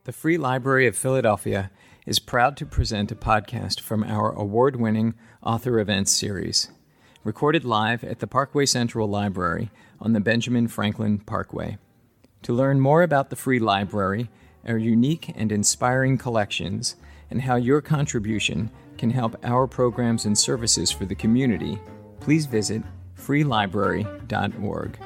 The Free Library of Philadelphia is proud to present a podcast from our award-winning Author Events series, recorded live at the Parkway Central Library on the Benjamin Franklin Parkway. To learn more about the Free Library, our unique and inspiring collections, and how your contribution can help our programs and services for the community, please visit freelibrary.org.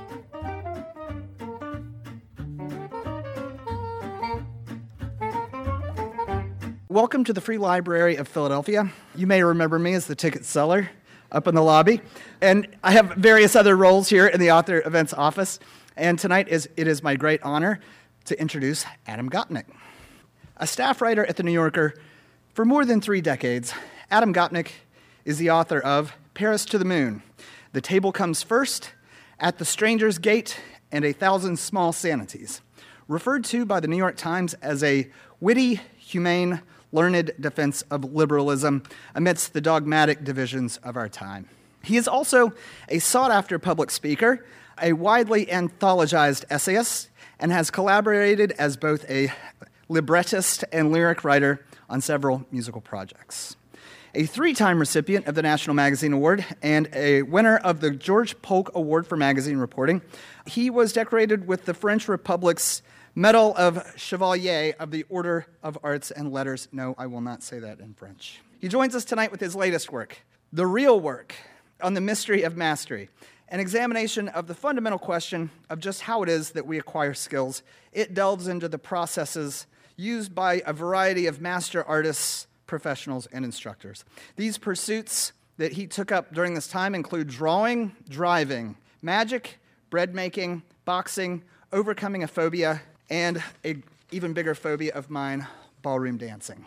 Welcome to the Free Library of Philadelphia. You may remember me as the ticket seller up in the lobby. And I have various other roles here in the Author Events office. And tonight it is my great honor to introduce Adam Gopnik. A staff writer at The New Yorker for more than 3 decades, Adam Gopnik is the author of Paris to the Moon, The Table Comes First, At the Stranger's Gate, and 1,000 Small Sanities, referred to by the New York Times as a witty, humane, learned defense of liberalism amidst the dogmatic divisions of our time. He is also a sought-after public speaker, a widely anthologized essayist, and has collaborated as both a librettist and lyric writer on several musical projects. A 3-time recipient of the National Magazine Award and a winner of the George Polk Award for Magazine Reporting, he was decorated with the French Republic's Medal of Chevalier of the Order of Arts and Letters. No, I will not say that in French. He joins us tonight with his latest work, The Real Work, on the Mystery of Mastery, an examination of the fundamental question of just how it is that we acquire skills. It delves into the processes used by a variety of master artists, professionals, and instructors. These pursuits that he took up during this time include drawing, driving, magic, bread making, boxing, overcoming a phobia, and an even bigger phobia of mine, ballroom dancing.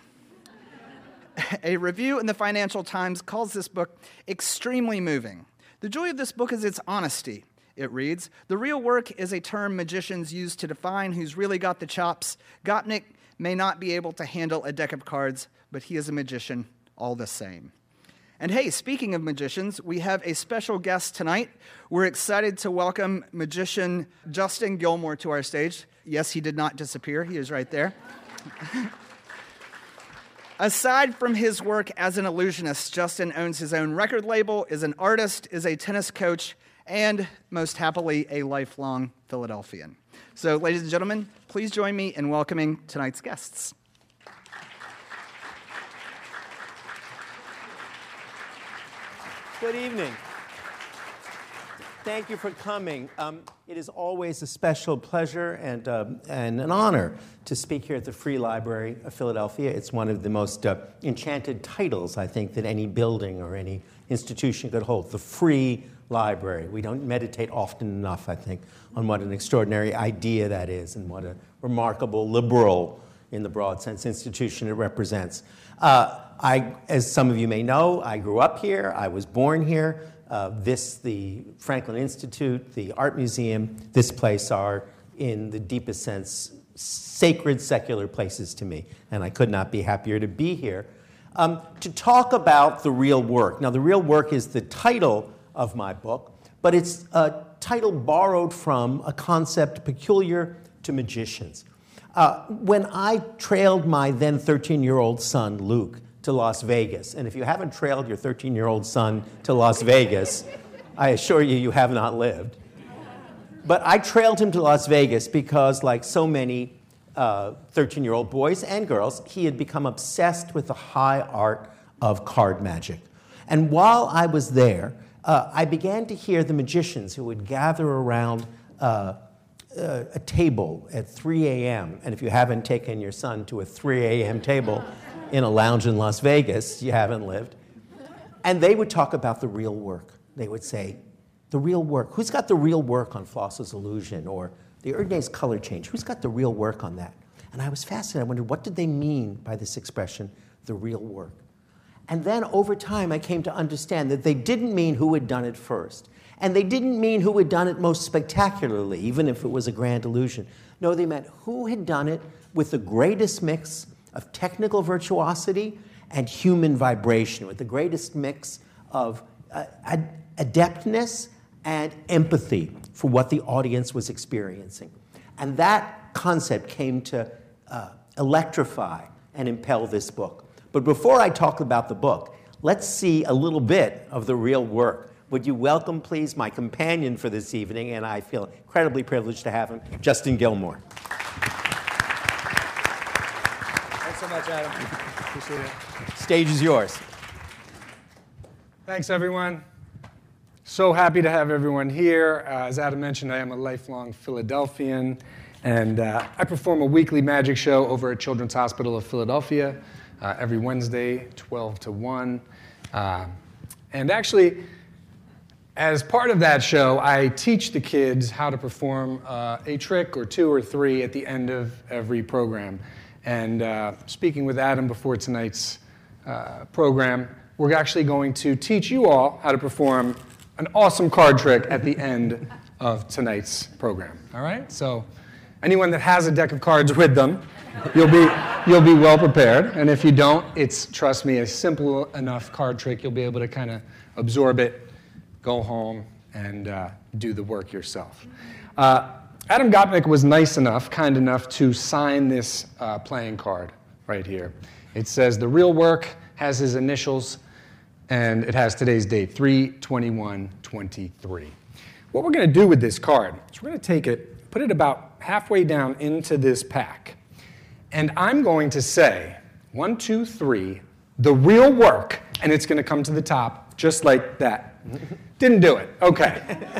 A review in the Financial Times calls this book extremely moving. The joy of this book is its honesty. It reads, "The real work is a term magicians use to define who's really got the chops. Gopnik may not be able to handle a deck of cards, but he is a magician all the same." And hey, speaking of magicians, we have a special guest tonight. We're excited to welcome magician Justin Gilmore to our stage. Yes, he did not disappear. He is right there. Aside from his work as an illusionist, Justin owns his own record label, is an artist, is a tennis coach, and most happily, a lifelong Philadelphian. So, ladies and gentlemen, please join me in welcoming tonight's guests. Good evening. Thank you for coming. It is always a special pleasure and an honor to speak here at the Free Library of Philadelphia. It's one of the most enchanted titles, I think, that any building or any institution could hold, the Free Library. We don't meditate often enough, I think, on what an extraordinary idea that is and what a remarkable liberal, in the broad sense, institution it represents. As some of you may know, I grew up here. I was born here. The Franklin Institute, the Art Museum, this place are, in the deepest sense, sacred secular places to me. And I could not be happier to be here to talk about the real work. Now, the real work is the title of my book, but it's a title borrowed from a concept peculiar to magicians. When I trailed my then 13-year-old son, Luke, to Las Vegas, and if you haven't trailed your 13-year-old son to Las Vegas, I assure you, you have not lived. But I trailed him to Las Vegas because, like so many 13-year-old boys and girls, he had become obsessed with the high art of card magic. And while I was there, I began to hear the magicians who would gather around a table at 3 a.m., and if you haven't taken your son to a 3 a.m. table in a lounge in Las Vegas, you haven't lived, and they would talk about the real work. They would say, the real work. Who's got the real work on Floss's Illusion or the Erdnase color change? Who's got the real work on that? And I was fascinated. I wondered, what did they mean by this expression, the real work? And then over time, I came to understand that they didn't mean who had done it first. And they didn't mean who had done it most spectacularly, even if it was a grand illusion. No, they meant who had done it with the greatest mix of technical virtuosity and human vibration, with the greatest mix of adeptness and empathy for what the audience was experiencing. And that concept came to electrify and impel this book. But before I talk about the book, let's see a little bit of the real work. Would you welcome, please, my companion for this evening, and I feel incredibly privileged to have him, Justin Gilmore. Thanks so much, Adam. Appreciate it. Stage is yours. Thanks, everyone. So happy to have everyone here. As Adam mentioned, I am a lifelong Philadelphian, and I perform a weekly magic show over at Children's Hospital of Philadelphia every Wednesday, 12 to 1. And actually, as part of that show, I teach the kids how to perform a trick or two or three at the end of every program. And speaking with Adam before tonight's program, we're actually going to teach you all how to perform an awesome card trick at the end of tonight's program. All right? So anyone that has a deck of cards with them, you'll be well prepared. And if you don't, it's, trust me, a simple enough card trick. You'll be able to kind of absorb it, go home, and do the work yourself. Adam Gopnik was nice enough, kind enough, to sign this playing card right here. It says the real work, has his initials, and it has today's date, 3/21/23. What we're going to do with this card is we're going to take it, put it about halfway down into this pack, and I'm going to say 1, 2, 3, the real work, and it's going to come to the top just like that. Didn't do it. Okay.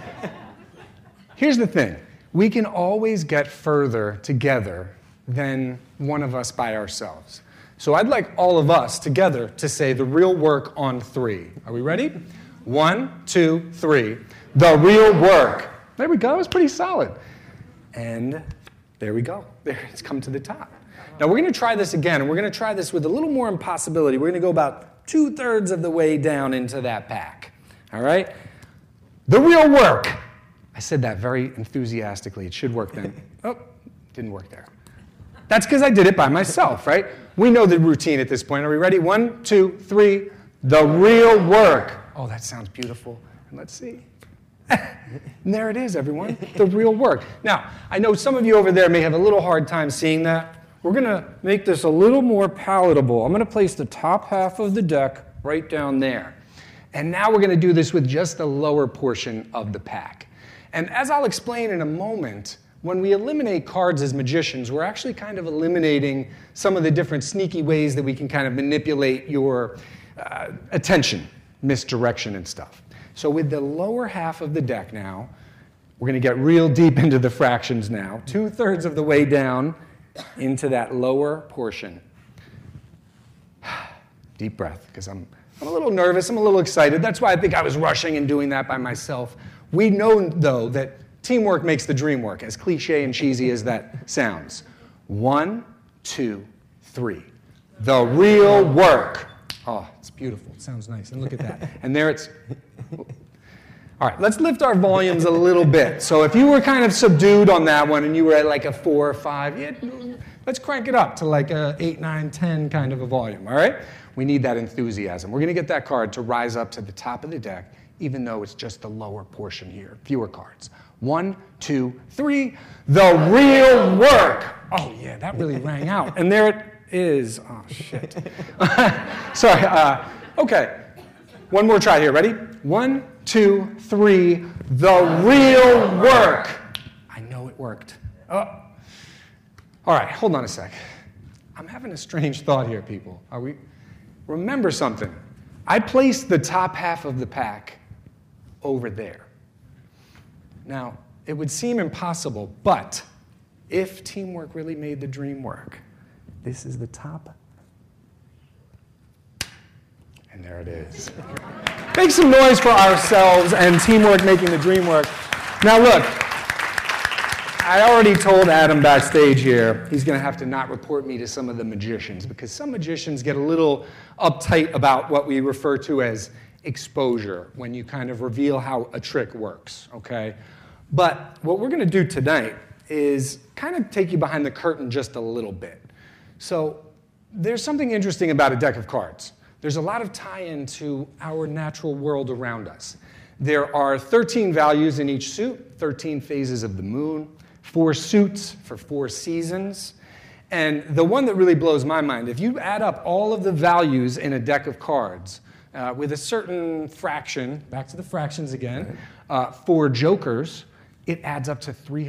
Here's the thing. We can always get further together than one of us by ourselves. So I'd like all of us together to say the real work on 3. Are we ready? 1, 2, 3. The real work. There we go. It was pretty solid. And there we go. There, it's come to the top. Now we're going to try this again, and we're going to try this with a little more impossibility. We're going to go about 2/3 of the way down into that pack. All right? The real work. I said that very enthusiastically. It should work then. Oh, didn't work there. That's because I did it by myself, right? We know the routine at this point. Are we ready? 1, 2, 3. The real work. Oh, that sounds beautiful. And let's see. And there it is, everyone. The real work. Now, I know some of you over there may have a little hard time seeing that. We're going to make this a little more palatable. I'm going to place the top half of the deck right down there. And now we're going to do this with just the lower portion of the pack. And as I'll explain in a moment, when we eliminate cards as magicians, we're actually kind of eliminating some of the different sneaky ways that we can kind of manipulate your attention, misdirection and stuff. So with the lower half of the deck now, we're going to get real deep into the fractions now, 2/3 of the way down into that lower portion. Deep breath, because I'm a little nervous, I'm a little excited. That's why I think I was rushing and doing that by myself. We know, though, that teamwork makes the dream work, as cliche and cheesy as that sounds. 1, 2, 3. The real work. Oh, it's beautiful. It sounds nice. And look at that. And there it's... All right, let's lift our volumes a little bit. So if you were kind of subdued on that one and you were at like a 4 or 5, yeah, let's crank it up to like a 8, 9, 10 kind of a volume, all right? We need that enthusiasm. We're going to get that card to rise up to the top of the deck, even though it's just the lower portion here, fewer cards. 1, 2, 3, the real work. Oh, yeah, that really rang out. And there it is. Oh, shit. Sorry. Okay. One more try here. Ready? 1, 2, 3, the real work. I know it worked. Oh. All right, hold on a sec. I'm having a strange thought here, people. Are we? Remember something. I placed the top half of the pack over there. Now, it would seem impossible, but if teamwork really made the dream work, this is the top. And there it is. Make some noise for ourselves and teamwork making the dream work. Now look, I already told Adam backstage here, he's going to have to not report me to some of the magicians, because some magicians get a little uptight about what we refer to as exposure, when you kind of reveal how a trick works, okay? But what we're going to do tonight is kind of take you behind the curtain just a little bit. So there's something interesting about a deck of cards. There's a lot of tie-in to our natural world around us. There are 13 values in each suit, 13 phases of the moon, 4 suits for 4 seasons. And the one that really blows my mind, if you add up all of the values in a deck of cards with a certain fraction, back to the fractions again, for jokers, it adds up to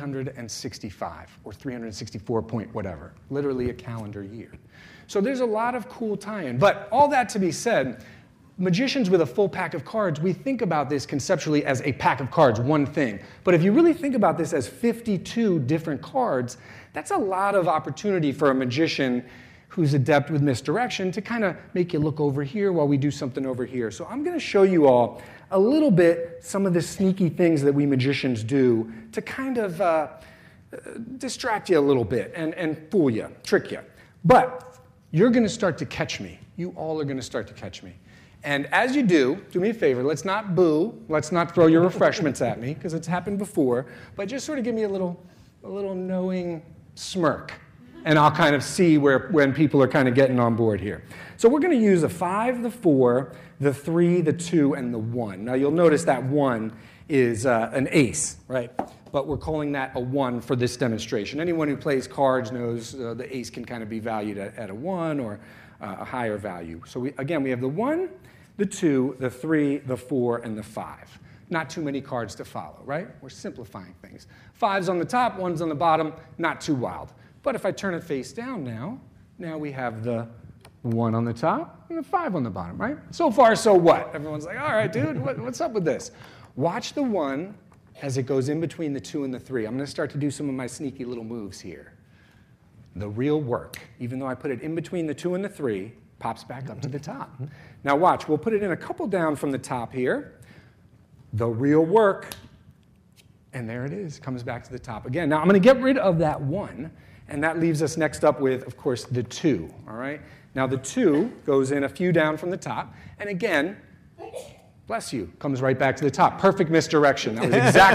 365 or 364 point whatever, literally a calendar year. So there's a lot of cool tie-in. But all that to be said, magicians with a full pack of cards, we think about this conceptually as a pack of cards, one thing. But if you really think about this as 52 different cards, that's a lot of opportunity for a magician who's adept with misdirection to kind of make you look over here while we do something over here. So I'm going to show you all a little bit some of the sneaky things that we magicians do to kind of distract you a little bit and fool you, trick you. But you're going to start to catch me. You all are going to start to catch me. And as you do me a favor, let's not boo, let's not throw your refreshments at me, because it's happened before, but just sort of give me a little knowing smirk, and I'll kind of see when people are kind of getting on board here. So we're going to use a 5, the 4, the 3, the 2, and the 1. Now you'll notice that 1 is an ace, right? But we're calling that a 1 for this demonstration. Anyone who plays cards knows the ace can kind of be valued at a 1 or a higher value. So we have the 1, the 2, the 3, the 4, and the 5. Not too many cards to follow, right? We're simplifying things. 5's on the top, 1's on the bottom, not too wild. But if I turn it face down now we have the 1 on the top and the 5 on the bottom, right? So far, so what? Everyone's like, all right, dude, what's up with this? Watch the 1 as it goes in between the 2 and the 3. I'm going to start to do some of my sneaky little moves here. The real work, even though I put it in between the 2 and the 3, pops back up to the top. Now watch, we'll put it in a couple down from the top here. The real work, and there it is, comes back to the top again. Now I'm going to get rid of that 1, and that leaves us next up with, of course, the 2, all right? Now the 2 goes in a few down from the top, and again, bless you, comes right back to the top. Perfect misdirection. That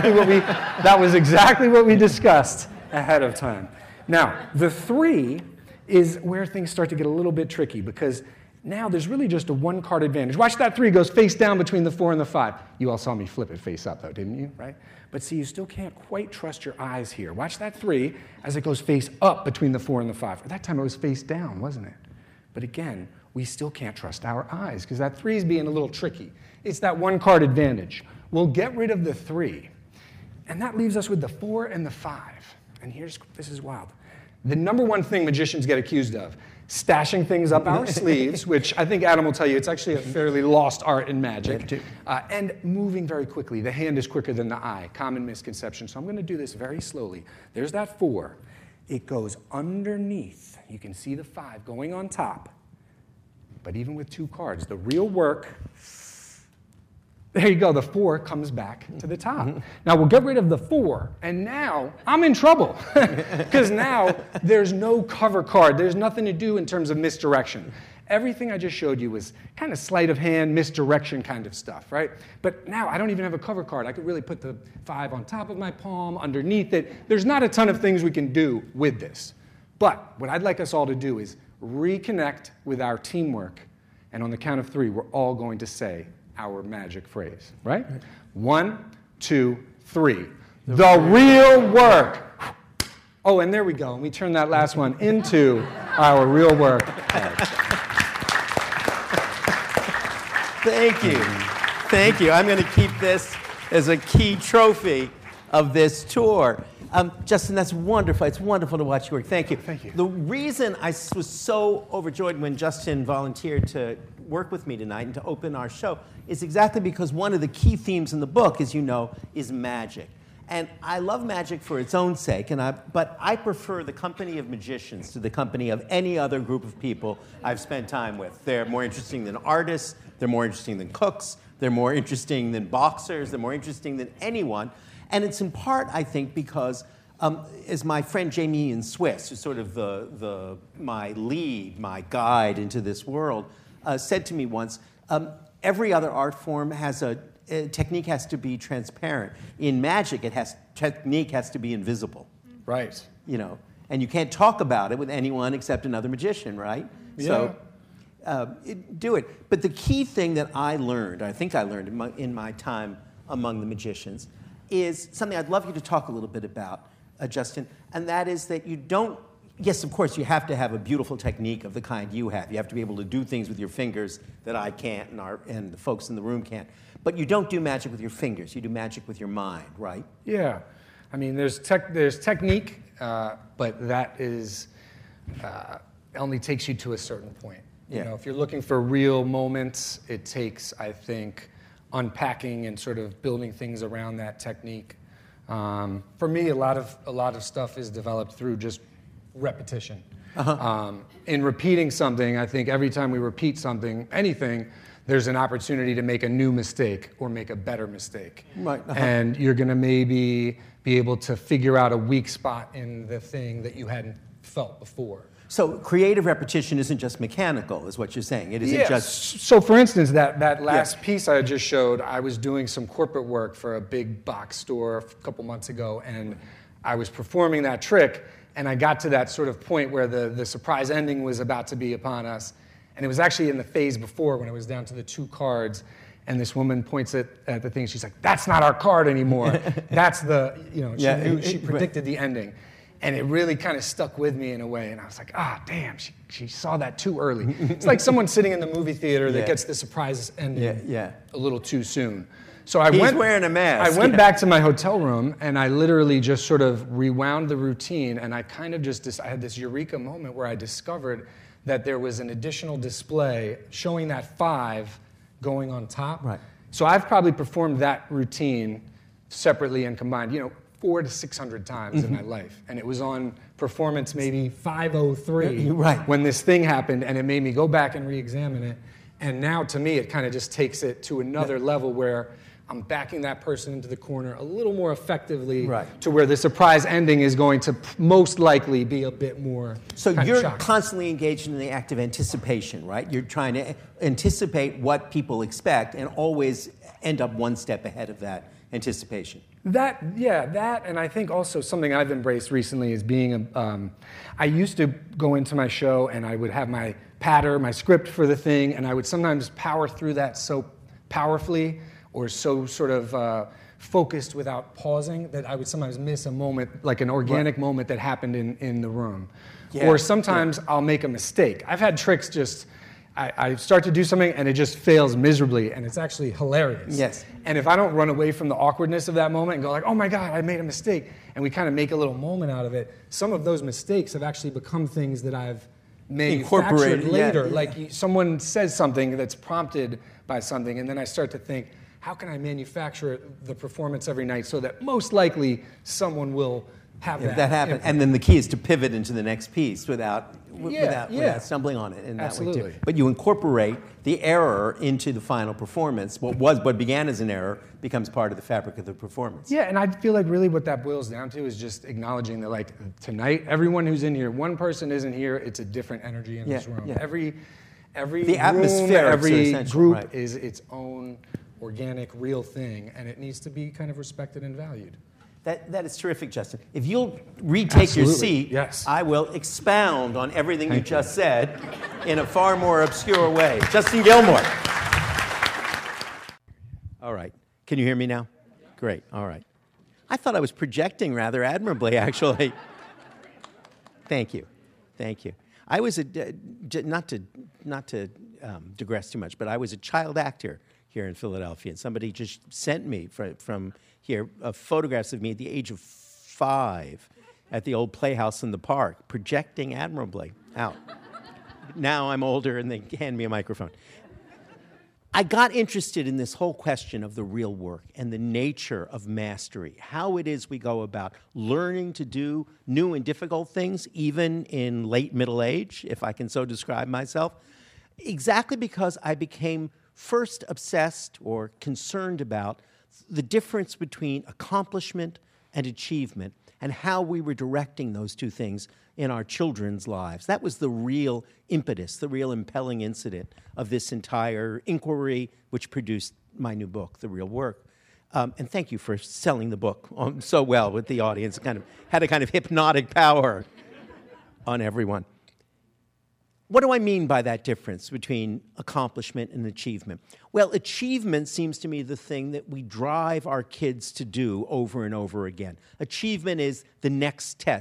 was exactly what we discussed ahead of time. Now, the 3 is where things start to get a little bit tricky, because now there's really just a 1-card advantage. Watch that 3 goes face down between the 4 and the 5. You all saw me flip it face up, though, didn't you? Right? But see, you still can't quite trust your eyes here. Watch that 3 as it goes face up between the 4 and the 5. Or that time it was face down, wasn't it? But again, we still can't trust our eyes, because that 3 is being a little tricky. It's that 1-card advantage. We'll get rid of the 3, and that leaves us with the 4 and the 5. And this is wild. The number one thing magicians get accused of, stashing things up our sleeves, which I think Adam will tell you, it's actually a fairly lost art in magic, and moving very quickly. The hand is quicker than the eye, common misconception. So I'm going to do this very slowly. There's that 4. It goes underneath. You can see the 5 going on top. But even with 2 cards, the real work, there you go, the 4 comes back to the top. Now we'll get rid of the 4, and now I'm in trouble, because now there's no cover card. There's nothing to do in terms of misdirection. Everything I just showed you was kind of sleight of hand, misdirection kind of stuff, right? But now I don't even have a cover card. I could really put the 5 on top of my palm, underneath it. There's not a ton of things we can do with this. But what I'd like us all to do is reconnect with our teamwork, and on the count of 3, we're all going to say our magic phrase, right? 1, 2, 3. The real work. Oh, and there we go. And we turn that last one into our real work. Thank you. Thank you. I'm going to keep this as a key trophy of this tour. Justin, that's wonderful. It's wonderful to watch you work. Thank you. Thank you. The reason I was so overjoyed when Justin volunteered to work with me tonight and to open our show is exactly because one of the key themes in the book, as you know, is magic. And I love magic for its own sake, but I prefer the company of magicians to the company of any other group of people I've spent time with. They're more interesting than artists. They're more interesting than cooks. They're more interesting than boxers. They're more interesting than anyone. And it's in part, I think, because as my friend Jamie Ian Swiss, who's sort of my lead, my guide into this world, said to me once, every other art form has technique has to be transparent. In magic, technique has to be invisible. Right. You know, and you can't talk about it with anyone except another magician, right? Yeah. So do it. But the key thing that I think I learned in my time among the magicians, is something I'd love you to talk a little bit about, Justin, and that is that you don't yes, of course, you have to have a beautiful technique of the kind you have. You have to be able to do things with your fingers that I can't and the folks in the room can't. But you don't do magic with your fingers. You do magic with your mind, right? Yeah. I mean, there's technique, but that is only takes you to a certain point. You know, if you're looking for real moments, it takes, I think, unpacking and sort of building things around that technique. For me, a lot of stuff is developed through just repetition. In repeating something, I think every time we repeat something, anything, there's an opportunity to make a new mistake or make a better mistake. Right. And you're going to maybe be able to figure out a weak spot in the thing that you hadn't felt before. So creative repetition isn't just mechanical, is what you're saying. It isn't just... So for instance, that last piece I just showed, I was doing some corporate work for a big box store a couple months ago, and I was performing that trick, and I got to that sort of point where the surprise ending was about to be upon us. And it was actually in the phase before when it was down to the 2 cards, and this woman points at the thing, she's like, "That's not our card anymore." That's she predicted the ending. And it really kind of stuck with me in a way. And I was like, damn, she saw that too early. It's like someone sitting in the movie theater that gets the surprise ending a little too soon. So He's wearing a mask. I went back to my hotel room, and I literally just sort of rewound the routine, and I kind of I had this eureka moment where I discovered that there was an additional display showing that 5 going on top. Right. So I've probably performed that routine separately and combined, 400 to 600 times in my life. And it was on performance maybe 503 when this thing happened, and it made me go back and re-examine it. And now to me, it kind of just takes it to another level where I'm backing that person into the corner a little more effectively to where the surprise ending is going to most likely be a bit more So you're shocking. constantly engaged in the act of anticipation, right? You're trying to anticipate what people expect and always end up one step ahead of that anticipation. That, and I think also something I've embraced recently is being I used to go into my show and I would have my patter, my script for the thing, and I would sometimes power through that so powerfully or so sort of focused without pausing that I would sometimes miss a moment, like an organic moment that happened in the room. Or sometimes I'll make a mistake. I've had tricks just... I start to do something and it just fails miserably, and it's actually hilarious. Yes. And if I don't run away from the awkwardness of that moment and go like, "Oh my God, I made a mistake," and we kind of make a little moment out of it, some of those mistakes have actually become things that I've manufactured later. Like someone says something that's prompted by something, and then I start to think, how can I manufacture the performance every night so that most likely someone will have that happen? And then the key is to pivot into the next piece without stumbling on it in that way too. But you incorporate the error into the final performance. What began as an error becomes part of the fabric of the performance. Yeah, and I feel like really what that boils down to is just acknowledging that, like, tonight, everyone who's in here, one person isn't here, it's a different energy in this room. Yeah. Every the atmosphere, every group is its own organic, real thing, and it needs to be kind of respected and valued. That is terrific, Justin. If you'll retake your seat, I will expound on everything you just said in a far more obscure way. Justin Gilmore. All right. Can you hear me now? Great. All right. I thought I was projecting rather admirably, actually. Thank you. Thank you. I was not to digress too much, but I was a child actor here in Philadelphia, and somebody just sent me from here photographs of me at the age of 5 at the old Playhouse in the Park, projecting admirably out. Now I'm older, and they hand me a microphone. I got interested in this whole question of the real work and the nature of mastery, how it is we go about learning to do new and difficult things, even in late middle age, if I can so describe myself, exactly because I became first obsessed or concerned about the difference between accomplishment and achievement and how we were directing those two things in our children's lives. That was the real impetus, the real impelling incident of this entire inquiry, which produced my new book, The Real Work. And thank you for selling the book so well with the audience. It had a kind of hypnotic power on everyone. What do I mean by that difference between accomplishment and achievement? Well, achievement seems to me the thing that we drive our kids to do over and over again. Achievement is the next test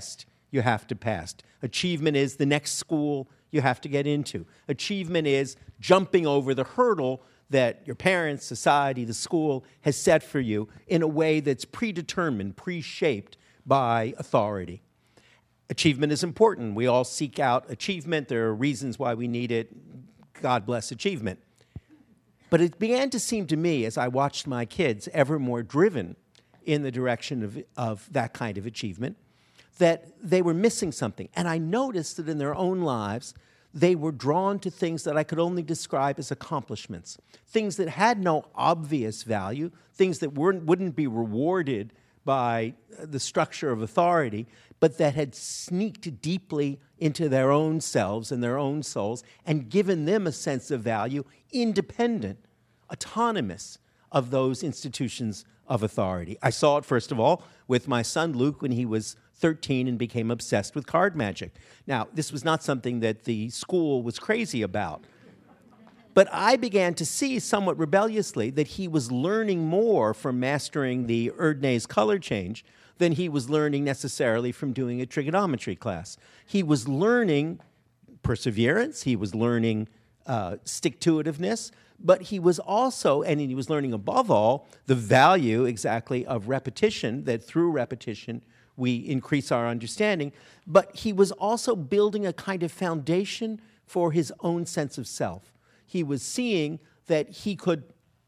you have to pass. Achievement is the next school you have to get into. Achievement is jumping over the hurdle that your parents, society, the school has set for you in a way that's predetermined, pre-shaped by authority. Achievement is important. We all seek out achievement. There are reasons why we need it. God bless achievement. But it began to seem to me, as I watched my kids ever more driven in the direction of that kind of achievement, that they were missing something. And I noticed that in their own lives, they were drawn to things that I could only describe as accomplishments, things that had no obvious value, things that wouldn't be rewarded by the structure of authority, but that had sneaked deeply into their own selves and their own souls and given them a sense of value, independent, autonomous of those institutions of authority. I saw it, first of all, with my son Luke when he was 13 and became obsessed with card magic. Now, this was not something that the school was crazy about. But I began to see, somewhat rebelliously, that he was learning more from mastering the Erdnase color change than he was learning necessarily from doing a trigonometry class. He was learning perseverance, he was learning stick-to-itiveness, but he was also, and he was learning above all, the value exactly of repetition, that through repetition we increase our understanding, but he was also building a kind of foundation for his own sense of self. He was seeing that he could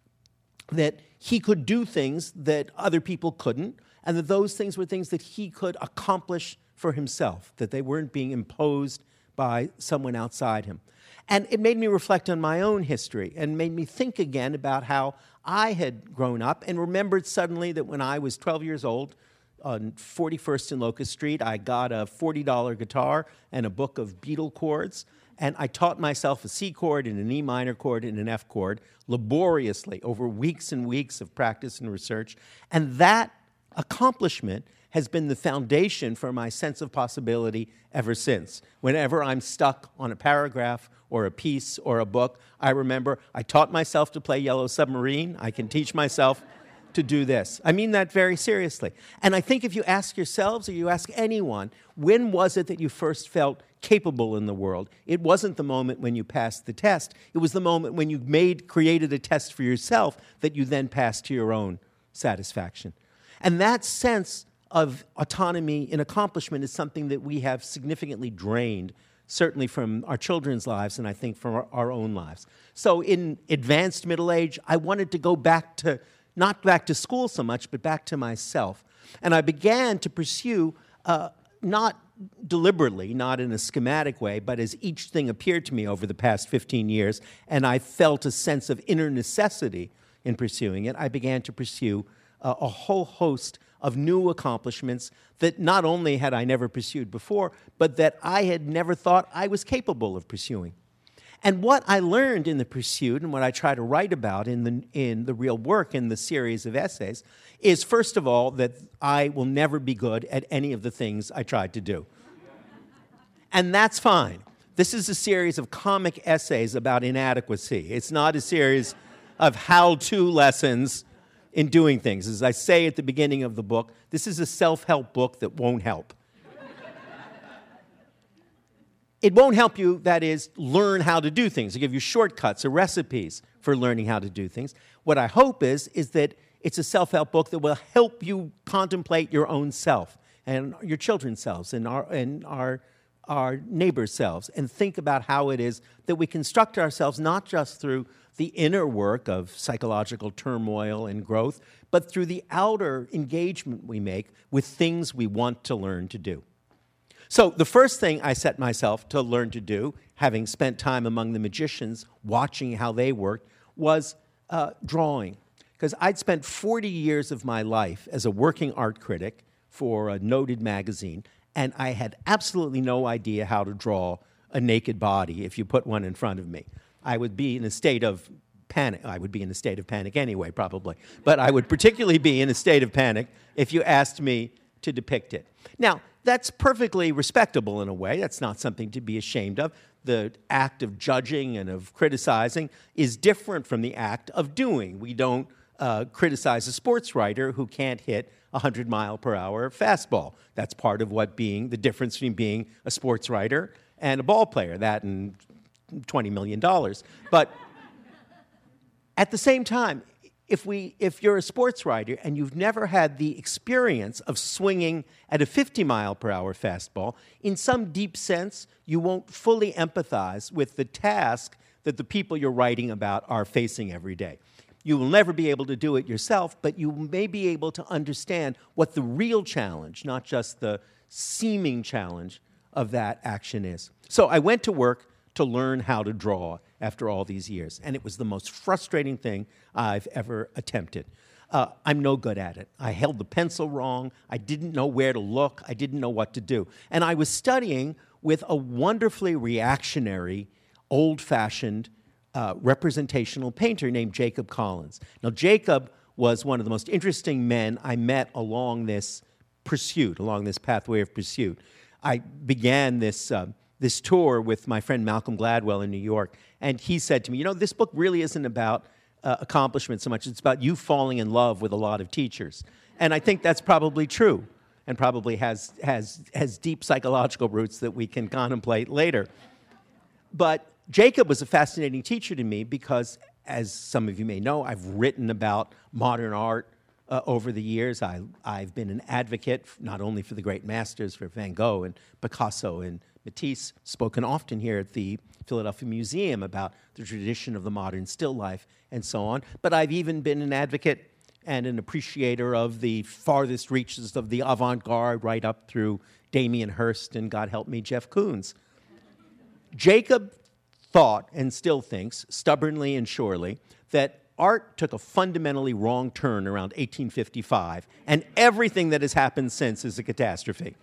do things that other people couldn't, and that those things were things that he could accomplish for himself, that they weren't being imposed by someone outside him. And it made me reflect on my own history and made me think again about how I had grown up and remembered suddenly that when I was 12 years old, on 41st and Locust Street, I got a $40 guitar and a book of Beatle chords, and I taught myself a C chord and an E minor chord and an F chord laboriously over weeks and weeks of practice and research. And that accomplishment has been the foundation for my sense of possibility ever since. Whenever I'm stuck on a paragraph or a piece or a book, I remember I taught myself to play Yellow Submarine. I can teach myself to do this. I mean that very seriously. And I think if you ask yourselves or you ask anyone, when was it that you first felt capable in the world? It wasn't the moment when you passed the test. It was the moment when you created a test for yourself that you then passed to your own satisfaction. And that sense of autonomy and accomplishment is something that we have significantly drained, certainly from our children's lives and I think from our own lives. So in advanced middle age, I wanted to go back to not back to school so much, but back to myself. And I began to pursue, not deliberately, not in a schematic way, but as each thing appeared to me over the past 15 years, and I felt a sense of inner necessity in pursuing it, I began to pursue a whole host of new accomplishments that not only had I never pursued before, but that I had never thought I was capable of pursuing. And what I learned in the pursuit and what I try to write about in the real work, in the series of essays, is first of all that I will never be good at any of the things I tried to do. And that's fine. This is a series of comic essays about inadequacy. It's not a series of how-to lessons in doing things. As I say at the beginning of the book, this is a self-help book that won't help. It won't help you, that is, learn how to do things. It'll give you shortcuts or recipes for learning how to do things. What I hope is that it's a self-help book that will help you contemplate your own self and your children's selves and our neighbors' selves and think about how it is that we construct ourselves not just through the inner work of psychological turmoil and growth, but through the outer engagement we make with things we want to learn to do. So the first thing I set myself to learn to do, having spent time among the magicians, watching how they worked, was drawing. Because I'd spent 40 years of my life as a working art critic for a noted magazine, and I had absolutely no idea how to draw a naked body if you put one in front of me. I would be in a state of panic. I would be in a state of panic anyway, probably. But I would particularly be in a state of panic if you asked me to depict it. Now, that's perfectly respectable in a way. That's not something to be ashamed of. The act of judging and of criticizing is different from the act of doing. We don't criticize a sports writer who can't hit a 100-mile-per-hour fastball. That's part of what being the difference between being a sports writer and a ball player, that and $20 million. But at the same time, if you're a sports writer and you've never had the experience of swinging at a 50-mile-per-hour fastball, in some deep sense, you won't fully empathize with the task that the people you're writing about are facing every day. You will never be able to do it yourself, but you may be able to understand what the real challenge, not just the seeming challenge, of that action is. So I went to work to learn how to draw after all these years, and it was the most frustrating thing I've ever attempted. I'm no good at it. I held the pencil wrong. I didn't know where to look. I didn't know what to do. And I was studying with a wonderfully reactionary, old-fashioned representational painter named Jacob Collins. Now, Jacob was one of the most interesting men I met along this pursuit, along this pathway of pursuit. I began this tour with my friend Malcolm Gladwell in New York, and he said to me, this book really isn't about accomplishment so much. It's about you falling in love with a lot of teachers. And I think that's probably true, and probably has deep psychological roots that we can contemplate later. But Jacob was a fascinating teacher to me because, as some of you may know, I've written about modern art over the years. I've been an advocate not only for the great masters, for Van Gogh and Picasso and Matisse, spoken often here at the Philadelphia Museum about the tradition of the modern still life and so on, but I've even been an advocate and an appreciator of the farthest reaches of the avant-garde right up through Damien Hirst and, God help me, Jeff Koons. Jacob thought, and still thinks, stubbornly and surely, that art took a fundamentally wrong turn around 1855, and everything that has happened since is a catastrophe.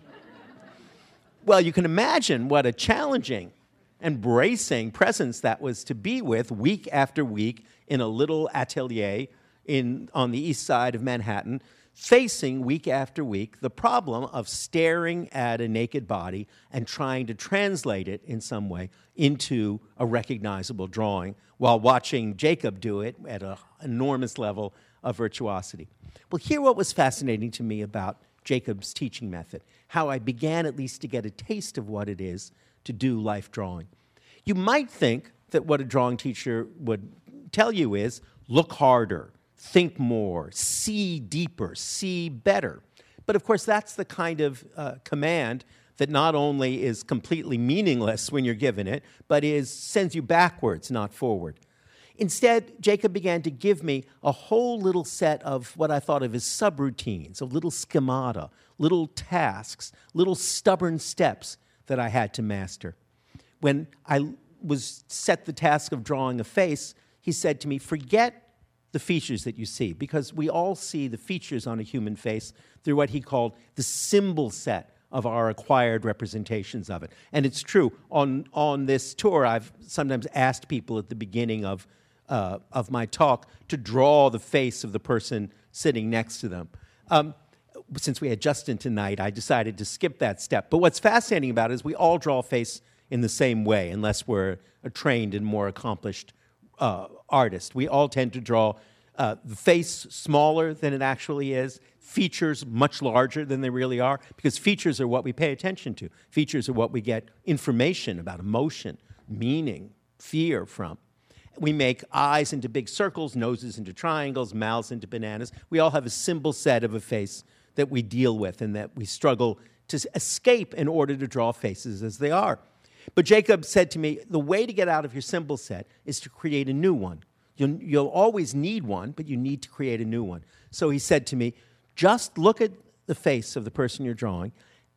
Well, you can imagine what a challenging and bracing presence that was to be with week after week in a little atelier on the east side of Manhattan, facing week after week the problem of staring at a naked body and trying to translate it in some way into a recognizable drawing while watching Jacob do it at an enormous level of virtuosity. Well, here what was fascinating to me about Jacob's teaching method, how I began at least to get a taste of what it is to do life drawing. You might think that what a drawing teacher would tell you is, look harder, think more, see deeper, see better. But of course, that's the kind of command that not only is completely meaningless when you're given it, but sends you backwards, not forward. Instead, Jacob began to give me a whole little set of what I thought of as subroutines, of little schemata, little tasks, little stubborn steps that I had to master. When I was set the task of drawing a face, he said to me, forget the features that you see, because we all see the features on a human face through what he called the symbol set of our acquired representations of it. And it's true. On this tour, I've sometimes asked people at the beginning of my talk to draw the face of the person sitting next to them. Since we had Justin tonight, I decided to skip that step. But what's fascinating about it is we all draw a face in the same way, unless we're a trained and more accomplished artist. We all tend to draw the face smaller than it actually is, features much larger than they really are, because features are what we pay attention to. Features are what we get information about emotion, meaning, fear from. We make eyes into big circles, noses into triangles, mouths into bananas. We all have a symbol set of a face that we deal with and that we struggle to escape in order to draw faces as they are. But Jacob said to me, the way to get out of your symbol set is to create a new one. You'll always need one, but you need to create a new one. So he said to me, just look at the face of the person you're drawing,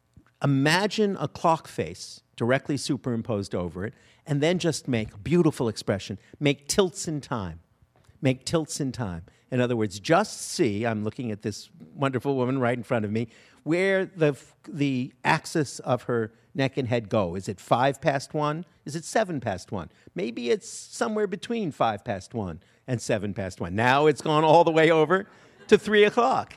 imagine a clock face directly superimposed over it, and then just make a beautiful expression. Make tilts in time. Make tilts in time. In other words, just see, I'm looking at this wonderful woman right in front of me, where the axis of her neck and head go. Is it 5 past 1? Is it 7 past 1? Maybe it's somewhere between 5 past 1 and 7 past 1. Now it's gone all the way over to 3 o'clock.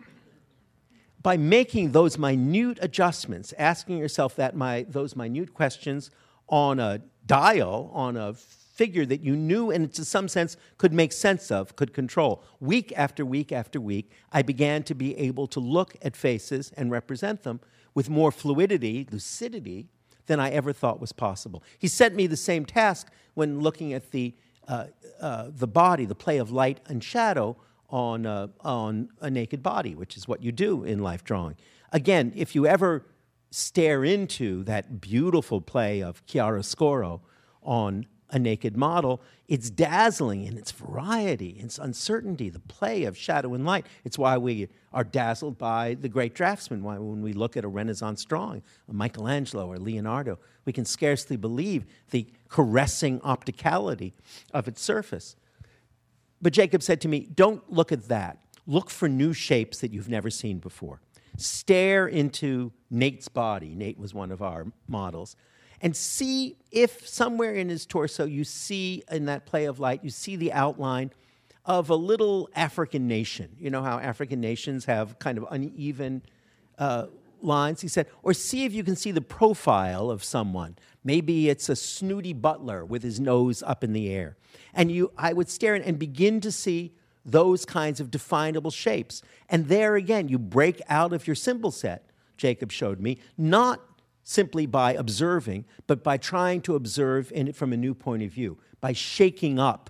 By making those minute adjustments, asking yourself those minute questions on a dial, on a figure that you knew and to some sense could make sense of, could control. Week after week after week, I began to be able to look at faces and represent them with more fluidity, lucidity, than I ever thought was possible. He sent me the same task when looking at the body, the play of light and shadow on a naked body, which is what you do in life drawing. Again, if you ever stare into that beautiful play of chiaroscuro on a naked model, it's dazzling in its variety, its uncertainty, the play of shadow and light. It's why we are dazzled by the great draftsmen. Why when we look at a Renaissance drawing, a Michelangelo or Leonardo, we can scarcely believe the caressing opticality of its surface. But Jacob said to me, don't look at that. Look for new shapes that you've never seen before. Stare into Nate's body. Nate was one of our models. And see if somewhere in his torso you see, in that play of light, you see the outline of a little African nation. You know how African nations have kind of uneven lines? He said, or see if you can see the profile of someone. Maybe it's a snooty butler with his nose up in the air. And I would stare and begin to see those kinds of definable shapes. And there again, you break out of your symbol set, Jacob showed me, not simply by observing, but by trying to observe it from a new point of view, by shaking up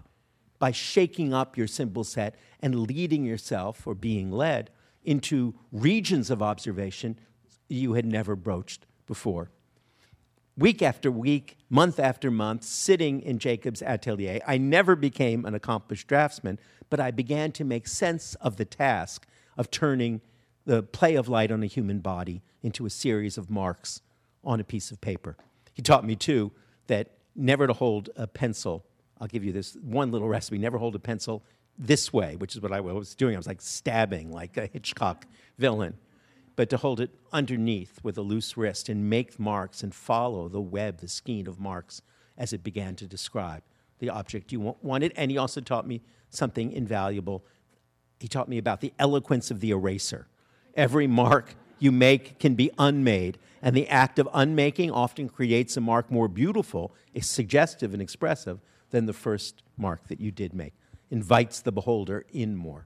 your symbol set and leading yourself, or being led, into regions of observation you had never broached before. Week after week, month after month, sitting in Jacob's atelier, I never became an accomplished draftsman, but I began to make sense of the task of turning the play of light on a human body into a series of marks on a piece of paper. He taught me, too, that never to hold a pencil. I'll give you this one little recipe. Never hold a pencil this way, which is what I was doing. I was like stabbing, like a Hitchcock villain. But to hold it underneath with a loose wrist and make marks and follow the web, the skein of marks as it began to describe the object you wanted. And he also taught me something invaluable. He taught me about the eloquence of the eraser. Every mark you make can be unmade, and the act of unmaking often creates a mark more beautiful, suggestive and expressive than the first mark that you did make. Invites the beholder in more.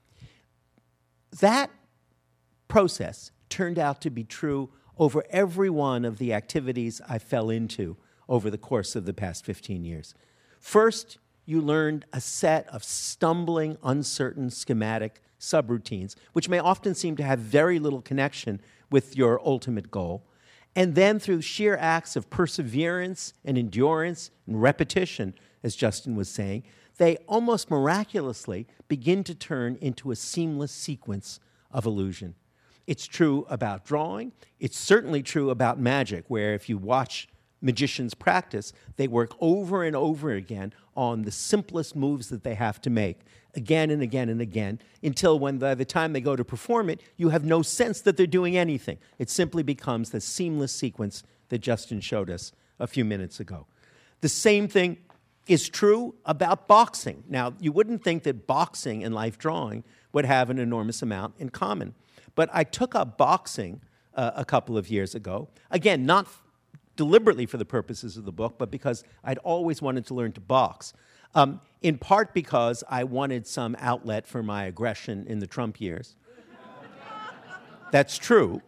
That process turned out to be true over every one of the activities I fell into over the course of the past 15 years. First, you learned a set of stumbling, uncertain, schematic subroutines, which may often seem to have very little connection with your ultimate goal. And then through sheer acts of perseverance and endurance and repetition, as Justin was saying, they almost miraculously begin to turn into a seamless sequence of illusion. It's true about drawing. It's certainly true about magic, where if you watch magicians practice, they work over and over again on the simplest moves that they have to make, again and again and again, until when by the time they go to perform it, you have no sense that they're doing anything. It simply becomes the seamless sequence that Justin showed us a few minutes ago. The same thing is true about boxing. Now, you wouldn't think that boxing and life drawing would have an enormous amount in common. But I took up boxing a couple of years ago, again, not deliberately for the purposes of the book, but because I'd always wanted to learn to box, in part because I wanted some outlet for my aggression in the Trump years. That's true.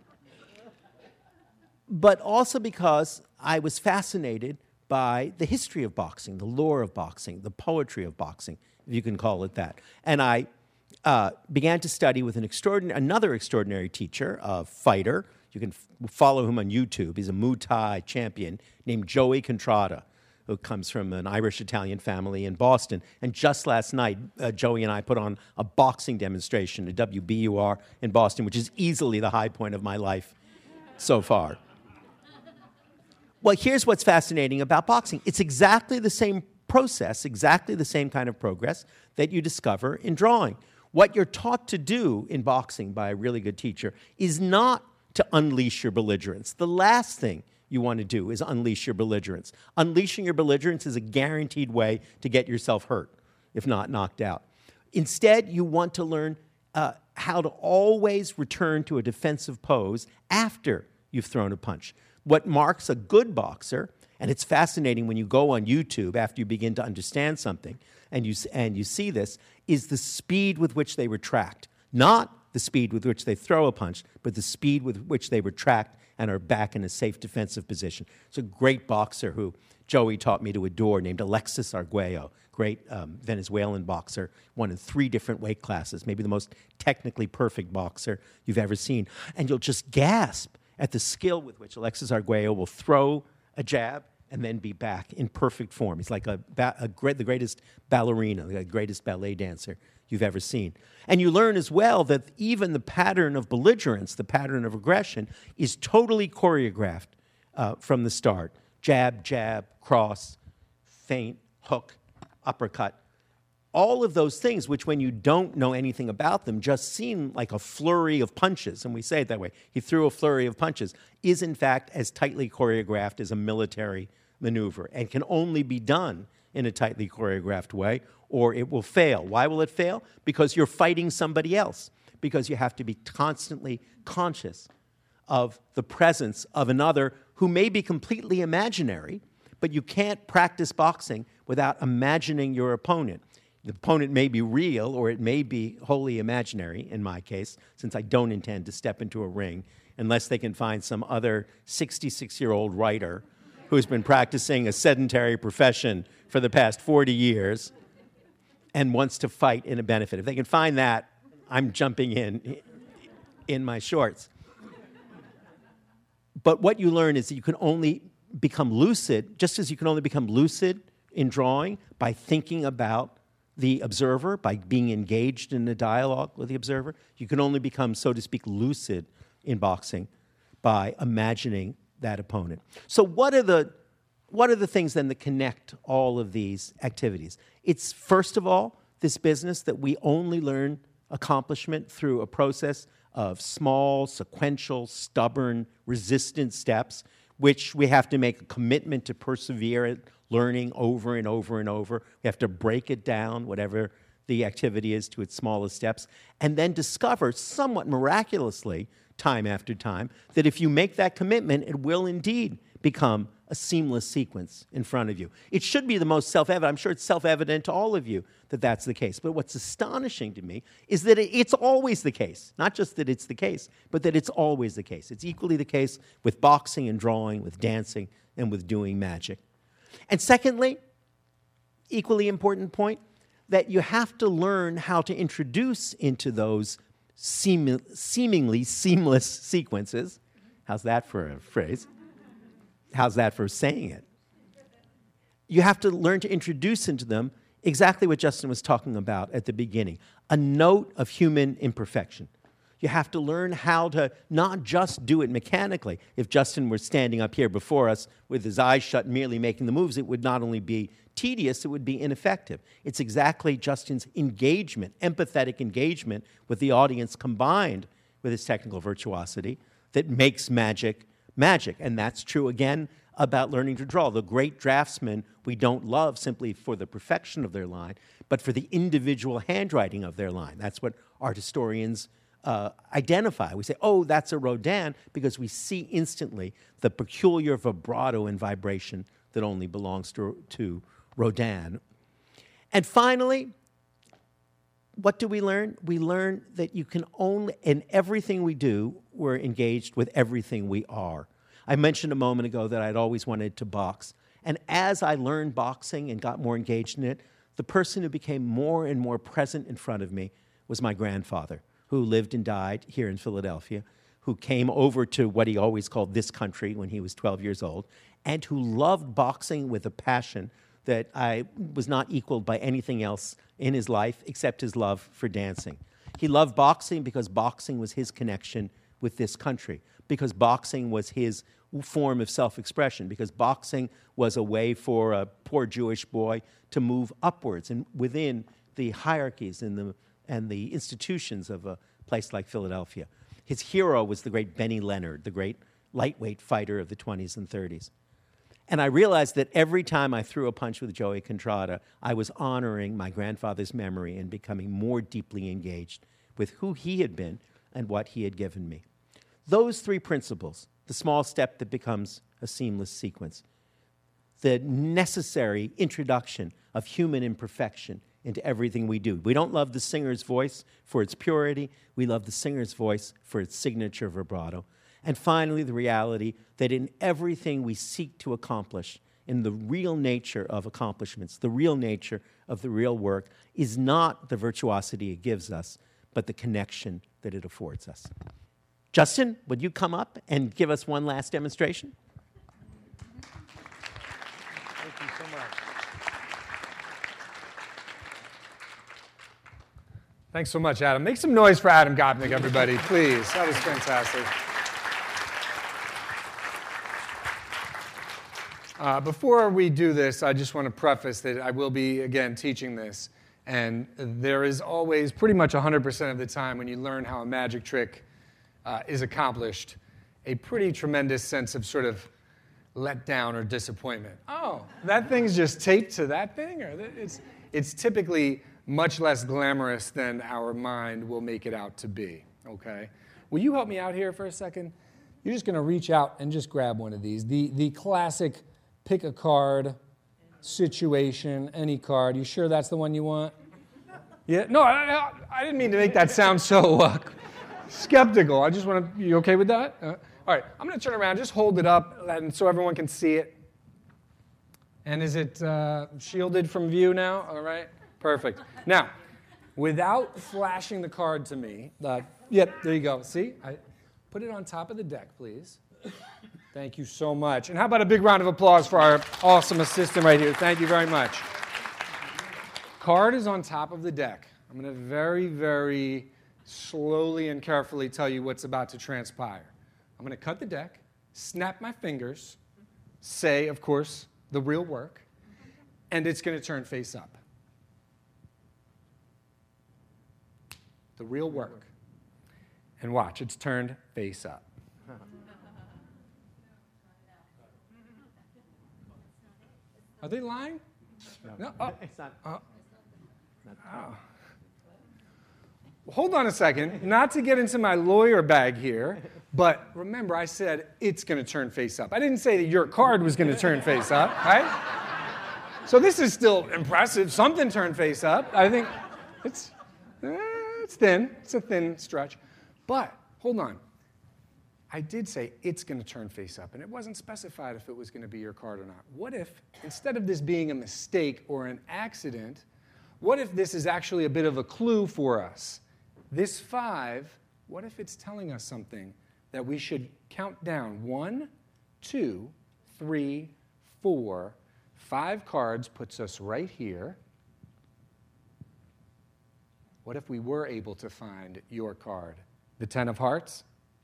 But also because I was fascinated by the history of boxing, the lore of boxing, the poetry of boxing, if you can call it that. And I began to study with another extraordinary teacher, a fighter. You can follow him on YouTube. He's a Muay Thai champion named Joey Contrada, who comes from an Irish-Italian family in Boston. And just last night, Joey and I put on a boxing demonstration at WBUR in Boston, which is easily the high point of my life so far. Well, here's what's fascinating about boxing. It's exactly the same process, exactly the same kind of progress that you discover in drawing. What you're taught to do in boxing by a really good teacher is not to unleash your belligerence. The last thing you want to do is unleash your belligerence. Unleashing your belligerence is a guaranteed way to get yourself hurt, if not knocked out. Instead, you want to learn how to always return to a defensive pose after you've thrown a punch. What marks a good boxer And it's fascinating when you go on YouTube after you begin to understand something and you see this, is the speed with which they retract. Not the speed with which they throw a punch, but the speed with which they retract and are back in a safe defensive position. It's a great boxer who Joey taught me to adore named Alexis Arguello, great Venezuelan boxer, won in 3 different weight classes, maybe the most technically perfect boxer you've ever seen. And you'll just gasp at the skill with which Alexis Arguello will throw a jab and then be back in perfect form. He's like the greatest ballerina, the greatest ballet dancer you've ever seen. And you learn as well that even the pattern of belligerence, the pattern of aggression, is totally choreographed from the start. Jab, jab, cross, feint, hook, uppercut. All of those things, which when you don't know anything about them, just seem like a flurry of punches, and we say it that way, he threw a flurry of punches, is in fact as tightly choreographed as a military maneuver and can only be done in a tightly choreographed way, or it will fail. Why will it fail? Because you're fighting somebody else, because you have to be constantly conscious of the presence of another who may be completely imaginary, but you can't practice boxing without imagining your opponent. The opponent may be real, or it may be wholly imaginary, in my case, since I don't intend to step into a ring unless they can find some other 66-year-old writer who's been practicing a sedentary profession for the past 40 years and wants to fight in a benefit. If they can find that, I'm jumping in my shorts. But what you learn is that you can only become lucid, just as you can only become lucid in drawing by thinking about the observer, by being engaged in a dialogue with the observer. You can only become, so to speak, lucid in boxing by imagining that opponent. So what are the things then that connect all of these activities? It's, first of all, this business that we only learn accomplishment through a process of small, sequential, stubborn, resistant steps, which we have to make a commitment to persevere at learning over and over and over. We have to break it down, whatever the activity is, to its smallest steps, and then discover somewhat miraculously, time after time, that if you make that commitment, it will indeed become a seamless sequence in front of you. It should be the most self-evident. I'm sure it's self-evident to all of you that that's the case. But what's astonishing to me is that it's always the case. Not just that it's the case, but that it's always the case. It's equally the case with boxing and drawing, with dancing, and with doing magic. And secondly, equally important point, that you have to learn how to introduce into those seemingly seamless sequences. How's that for a phrase? How's that for saying it? You have to learn to introduce into them exactly what Justin was talking about at the beginning, a note of human imperfection. You have to learn how to not just do it mechanically. If Justin were standing up here before us with his eyes shut, merely making the moves, it would not only be tedious, it would be ineffective. It's exactly Justin's engagement, empathetic engagement with the audience combined with his technical virtuosity that makes magic magic. And that's true, again, about learning to draw. The great draftsmen we don't love simply for the perfection of their line, but for the individual handwriting of their line. That's what art historians identify. We say, oh, that's a Rodin, because we see instantly the peculiar vibrato and vibration that only belongs to Rodin. And finally, what do we learn? We learn that you can only, in everything we do, we're engaged with everything we are. I mentioned a moment ago that I'd always wanted to box. And as I learned boxing and got more engaged in it, the person who became more and more present in front of me was my grandfather, who lived and died here in Philadelphia, who came over to what he always called this country when he was 12 years old, and who loved boxing with a passion that I was not equaled by anything else in his life except his love for dancing. He loved boxing because boxing was his connection with this country, because boxing was his form of self-expression, because boxing was a way for a poor Jewish boy to move upwards and within the hierarchies and the institutions of a place like Philadelphia. His hero was the great Benny Leonard, the great lightweight fighter of the 20s and 30s. And I realized that every time I threw a punch with Joey Contrada, I was honoring my grandfather's memory and becoming more deeply engaged with who he had been and what he had given me. Those three principles, the small step that becomes a seamless sequence, the necessary introduction of human imperfection into everything we do. We don't love the singer's voice for its purity. We love the singer's voice for its signature vibrato. And finally, the reality that in everything we seek to accomplish, in the real nature of accomplishments, the real nature of the real work is not the virtuosity it gives us, but the connection that it affords us. Justin, would you come up and give us one last demonstration? Thank you so much. Thanks so much, Adam. Make some noise for Adam Gopnik, everybody, please. That was fantastic. Before we do this, I just want to preface that I will be, again, teaching this. And there is always, pretty much 100% of the time, when you learn how a magic trick is accomplished, a pretty tremendous sense of sort of letdown or disappointment. Oh, that thing's just taped to that thing? Or it's typically much less glamorous than our mind will make it out to be, okay? Will you help me out here for a second? You're just going to reach out and just grab one of these. The classic pick a card situation, any card. You sure that's the one you want? Yeah? No, I didn't mean to make that sound so skeptical. I just want to, you okay with that? All right, I'm going to turn around, just hold it up and so everyone can see it. And is it shielded from view now? All right, perfect. Now, without flashing the card to me, yep, there you go. See? Put it on top of the deck, please. Thank you so much. And how about a big round of applause for our awesome assistant right here. Thank you very much. Card is on top of the deck. I'm going to very, very slowly and carefully tell you what's about to transpire. I'm going to cut the deck, snap my fingers, say, of course, the real work, and it's going to turn face up. The real work. And watch, it's turned face up. Are they lying? No. Oh. It's not. Oh. Hold on a second. Not to get into my lawyer bag here, but remember I said it's going to turn face up. I didn't say that your card was going to turn face up, right? So this is still impressive. Something turned face up. I think it's thin. It's a thin stretch. But hold on. I did say it's going to turn face up, and it wasn't specified if it was going to be your card or not. What if, instead of this being a mistake or an accident, what if this is actually a bit of a clue for us? This 5, what if it's telling us something that we should count down? 1, 2, 3, 4, 5 cards puts us right here. What if we were able to find your card? The 10 of hearts?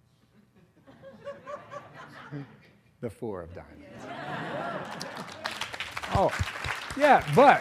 The 4 of diamonds. Oh, yeah, but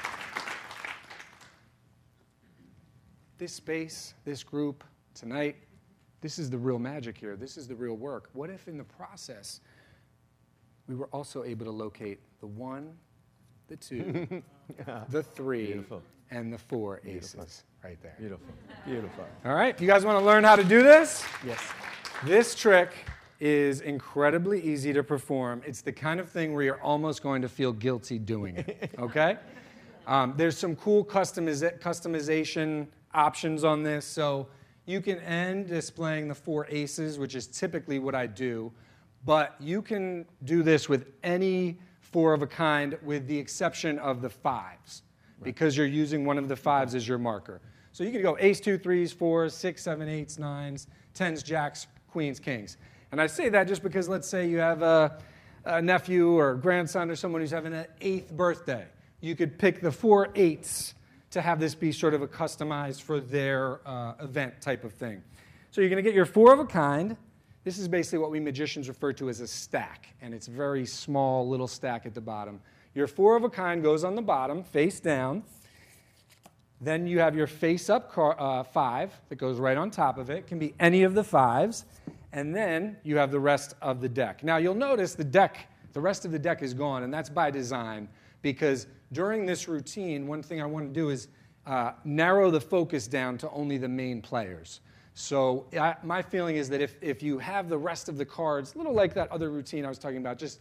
this space, this group, tonight, this is the real magic here. This is the real work. What if in the process we were also able to locate the 1, the 2, the 3, beautiful, and the 4 aces beautiful, right there? Beautiful. Beautiful. All right, you guys want to learn how to do this? Yes. This trick is incredibly easy to perform. It's the kind of thing where you're almost going to feel guilty doing it, okay? There's some cool customization options on this. So you can end displaying the 4 aces, which is typically what I do, but you can do this with any 4 of a kind with the exception of the 5s, because you're using one of the 5s as your marker. So you can go ace, 2, 3s, 4s, 6, 7, 8s, 9s, 10s, jacks, queens, kings. And I say that just because let's say you have a nephew or grandson or someone who's having an 8th birthday. You could pick the 4 8s to have this be sort of a customized for their event type of thing. So you're going to get your 4 of a kind. This is basically what we magicians refer to as a stack, and it's a very small little stack at the bottom. Your 4 of a kind goes on the bottom, face down. Then you have your face-up 5 that goes right on top of it. It can be any of the 5s. And then you have the rest of the deck. Now, you'll notice the rest of the deck is gone, and that's by design, because during this routine, one thing I want to do is narrow the focus down to only the main players. So my feeling is that if you have the rest of the cards, a little like that other routine I was talking about, just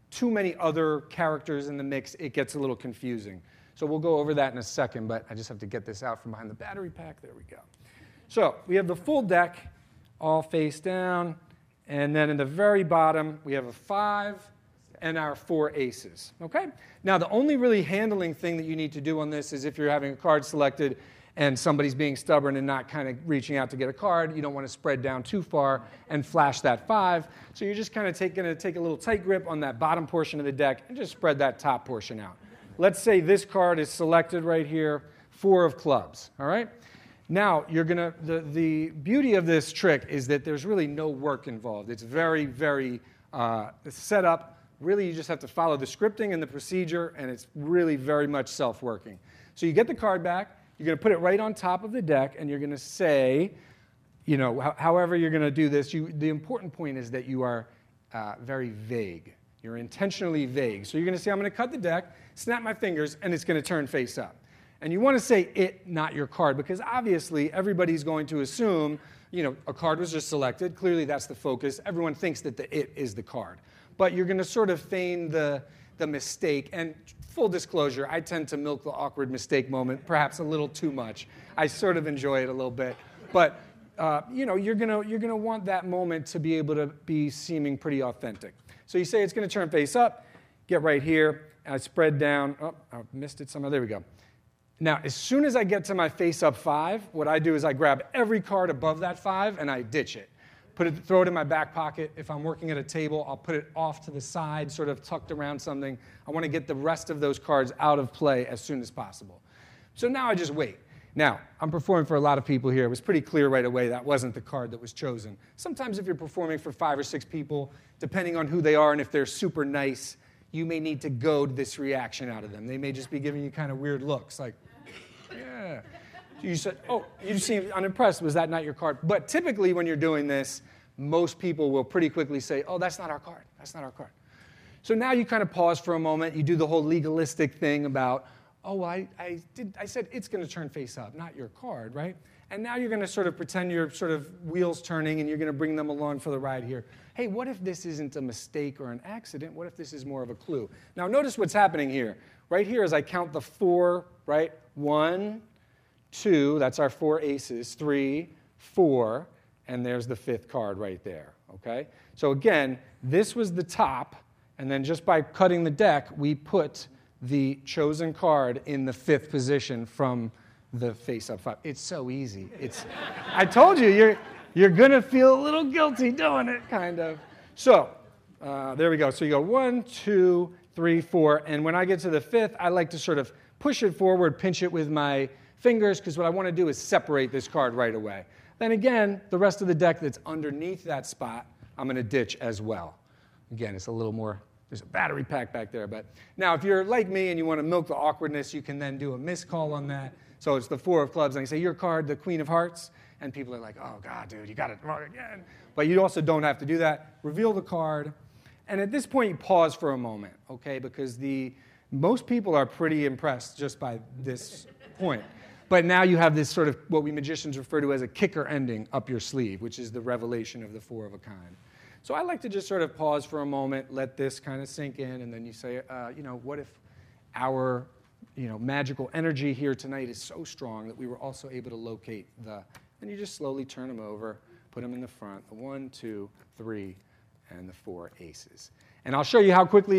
too many other characters in the mix, it gets a little confusing. So we'll go over that in a second, but I just have to get this out from behind the battery pack. There we go. So we have the full deck all face down, and then in the very bottom, we have a 5 and our 4 aces, okay? Now, the only really handling thing that you need to do on this is if you're having a card selected and somebody's being stubborn and not kind of reaching out to get a card, you don't want to spread down too far and flash that 5. So you're just kind of going to take a little tight grip on that bottom portion of the deck and just spread that top portion out. Let's say this card is selected right here, 4 of clubs, all right? Now, you're going to, the beauty of this trick is that there's really no work involved. It's very, very set up. Really, you just have to follow the scripting and the procedure, and it's really very much self-working. So you get the card back, you're going to put it right on top of the deck, and you're going to say, you know, however you're going to do this, the important point is that you are very vague. You're intentionally vague. So you're going to say, I'm going to cut the deck, snap my fingers, and it's going to turn face up. And you want to say it, not your card, because obviously everybody's going to assume, you know, a card was just selected. Clearly that's the focus. Everyone thinks that the it is the card. But you're going to sort of feign the mistake. And full disclosure, I tend to milk the awkward mistake moment perhaps a little too much. I sort of enjoy it a little bit. But you know, you're gonna want that moment to be able to be seeming pretty authentic. So you say it's going to turn face up. Get right here. I spread down. Oh, I missed it somehow. There we go. Now, as soon as I get to my face up 5, what I do is I grab every card above that 5 and I ditch it. Throw it in my back pocket. If I'm working at a table, I'll put it off to the side, sort of tucked around something. I want to get the rest of those cards out of play as soon as possible. So now I just wait. Now, I'm performing for a lot of people here. It was pretty clear right away that wasn't the card that was chosen. Sometimes if you're performing for 5 or 6 people, depending on who they are and if they're super nice, you may need to goad this reaction out of them. They may just be giving you kind of weird looks like, yeah. You said, oh, you seem unimpressed. Was that not your card? But typically when you're doing this, most people will pretty quickly say, oh, that's not our card. That's not our card. So now you kind of pause for a moment. You do the whole legalistic thing about, oh, I said it's going to turn face up, not your card, right? And now you're going to sort of pretend you're sort of wheels turning and you're going to bring them along for the ride here. Hey, what if this isn't a mistake or an accident? What if this is more of a clue? Now notice what's happening here. Right here as I count the 4, right? 1, 2, that's our 4 aces, 3, 4, and there's the 5th card right there, okay? So again, this was the top, and then just by cutting the deck, we put the chosen card in the 5th position from the face up 5. It's so easy. I told you, you're going to feel a little guilty doing it, kind of. So there we go. So you go 1, 2, 3, 4, and when I get to the 5th, I like to sort of push it forward, pinch it with my fingers, because what I want to do is separate this card right away. Then again, the rest of the deck that's underneath that spot, I'm going to ditch as well. Again, it's a little more, there's a battery pack back there. But now if you're like me and you want to milk the awkwardness, you can then do a miscall on that. So it's the 4 of clubs, and I say, your card, the Queen of Hearts, and people are like, oh, God, dude, you got it wrong again. But you also don't have to do that. Reveal the card. And at this point, you pause for a moment, okay, because most people are pretty impressed just by this point. But now you have this sort of what we magicians refer to as a kicker ending up your sleeve, which is the revelation of the 4 of a kind. So I like to just sort of pause for a moment, let this kind of sink in, and then you say, what if our magical energy here tonight is so strong that we were also able to locate and you just slowly turn them over, put them in the front, the 1, 2, 3, and the 4 aces. And I'll show you how quickly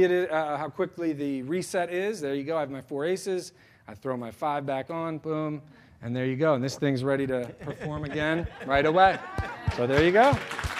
the reset is. There you go. I have my 4 aces. I throw my 5 back on, boom, and there you go. And this thing's ready to perform again right away. So there you go.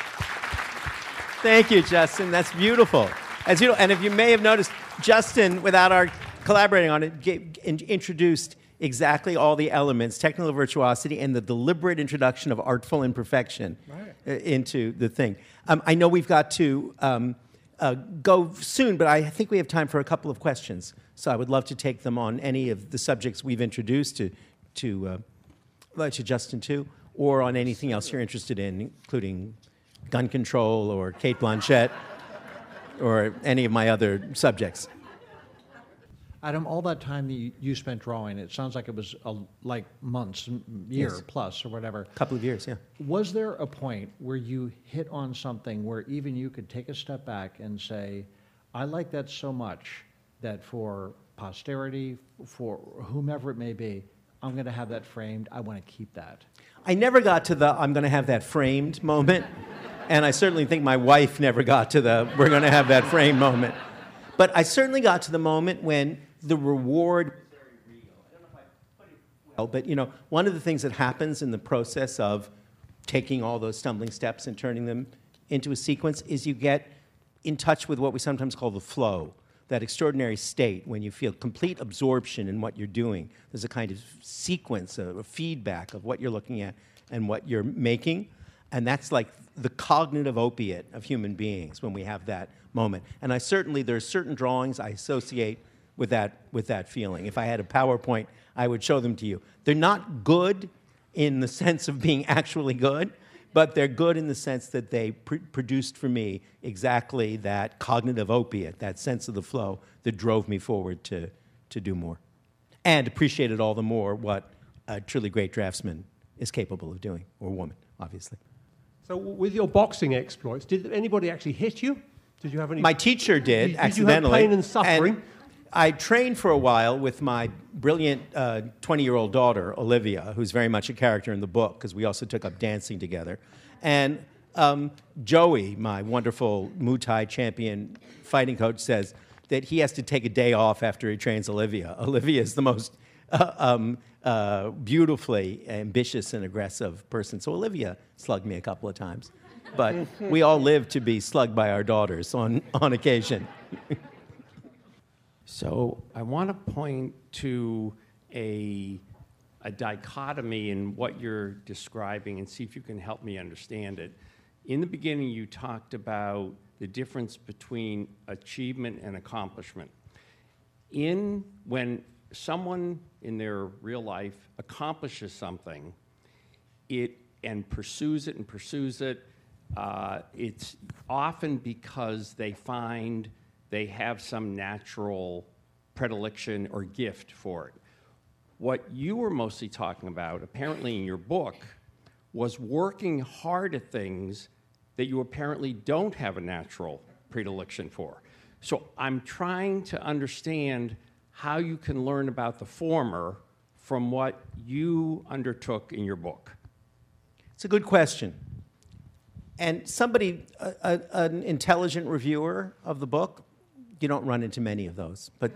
Thank you, Justin. That's beautiful. And if you may have noticed, Justin, without our collaborating on it, introduced exactly all the elements, technical virtuosity, and the deliberate introduction of artful imperfection into the thing. I know we've got to go soon, but I think we have time for a couple of questions. So I would love to take them on any of the subjects we've introduced to Justin too, or on anything else you're interested in, including gun control or Cate Blanchett or any of my other subjects. Adam, all that time that you spent drawing, it sounds like it was like months, year plus or whatever. A couple of years, yeah. Was there a point where you hit on something where even you could take a step back and say, I like that so much that for posterity, for whomever it may be, I'm going to have that framed. I want to keep that. I never got to the I'm going to have that framed moment, and I certainly think my wife never got to the we're going to have that framed moment. But I certainly got to the moment when the reward was very real. I don't know if I put it well, but one of the things that happens in the process of taking all those stumbling steps and turning them into a sequence is you get in touch with what we sometimes call the flow, that extraordinary state when you feel complete absorption in what you're doing. There's a kind of sequence, a feedback of what you're looking at and what you're making, and that's like the cognitive opiate of human beings when we have that moment. And there are certain drawings I associate with that feeling. If I had a PowerPoint, I would show them to you. They're not good in the sense of being actually good, but they're good in the sense that they produced for me exactly that cognitive opiate, that sense of the flow that drove me forward to do more. And appreciated all the more what a truly great draftsman is capable of doing, or woman, obviously. So with your boxing exploits, did anybody actually hit you? Did you have any... My teacher did, accidentally. Did you have pain and suffering? And I trained for a while with my brilliant 20-year-old daughter, Olivia, who's very much a character in the book, because we also took up dancing together. And Joey, my wonderful Muay Thai champion fighting coach, says that he has to take a day off after he trains Olivia. Olivia is the most beautifully ambitious and aggressive person. So Olivia slugged me a couple of times. But we all live to be slugged by our daughters on occasion. So I want to point to a dichotomy in what you're describing and see if you can help me understand it. In the beginning, you talked about the difference between achievement and accomplishment. When someone in their real life accomplishes something, and pursues it, it's often because they find they have some natural predilection or gift for it. What you were mostly talking about, apparently in your book, was working hard at things that you apparently don't have a natural predilection for. So I'm trying to understand how you can learn about the former from what you undertook in your book. It's a good question. And somebody, an intelligent reviewer of the book, you don't run into many of those, but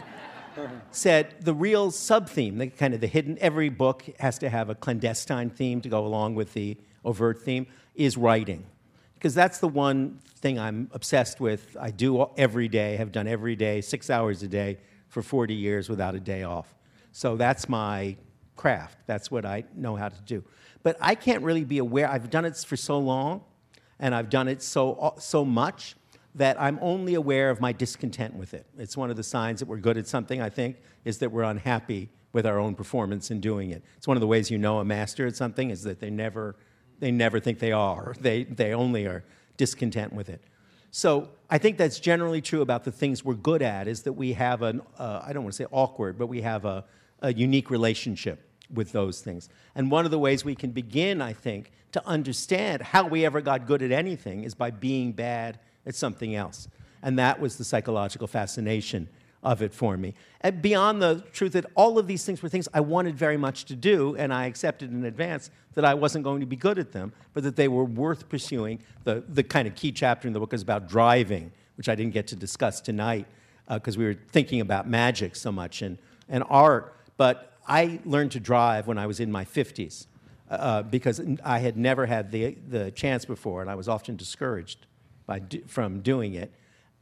said the real sub-theme, the hidden, every book has to have a clandestine theme to go along with the overt theme, is writing. Because that's the one thing I'm obsessed with. I do every day, have done every day, 6 hours a day for 40 years without a day off. So that's my craft. That's what I know how to do. But I can't really be aware. I've done it for so long, and I've done it so much that I'm only aware of my discontent with it. It's one of the signs that we're good at something, I think, is that we're unhappy with our own performance in doing it. It's one of the ways you know a master at something is that they never think they are. They only are discontent with it. So I think that's generally true about the things we're good at, is that we have I don't want to say awkward, but we have a unique relationship with those things. And one of the ways we can begin, I think, to understand how we ever got good at anything is by being bad at something else. And that was the psychological fascination of it for me. And beyond the truth that all of these things were things I wanted very much to do, and I accepted in advance that I wasn't going to be good at them, but that they were worth pursuing. The kind of key chapter in the book is about driving, which I didn't get to discuss tonight because we were thinking about magic so much and art. But I learned to drive when I was in my 50s because I had never had the chance before, and I was often discouraged from doing it.